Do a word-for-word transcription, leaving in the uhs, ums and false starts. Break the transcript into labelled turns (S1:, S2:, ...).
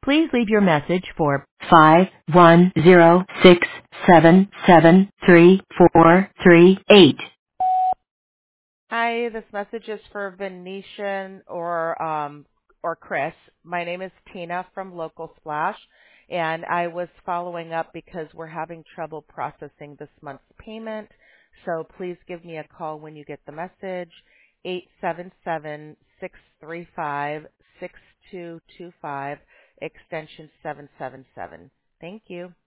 S1: Please leave your message for five one zero six seven seven three four three eight.
S2: Hi, this message is for Venetian or um, or Chris. My name is Tina from Local Splash, and I was following up because we're having trouble processing this month's payment. So please give me a call when you get the message, eight seven seven, six three five, six two two five, extension seven seven seven. Thank you.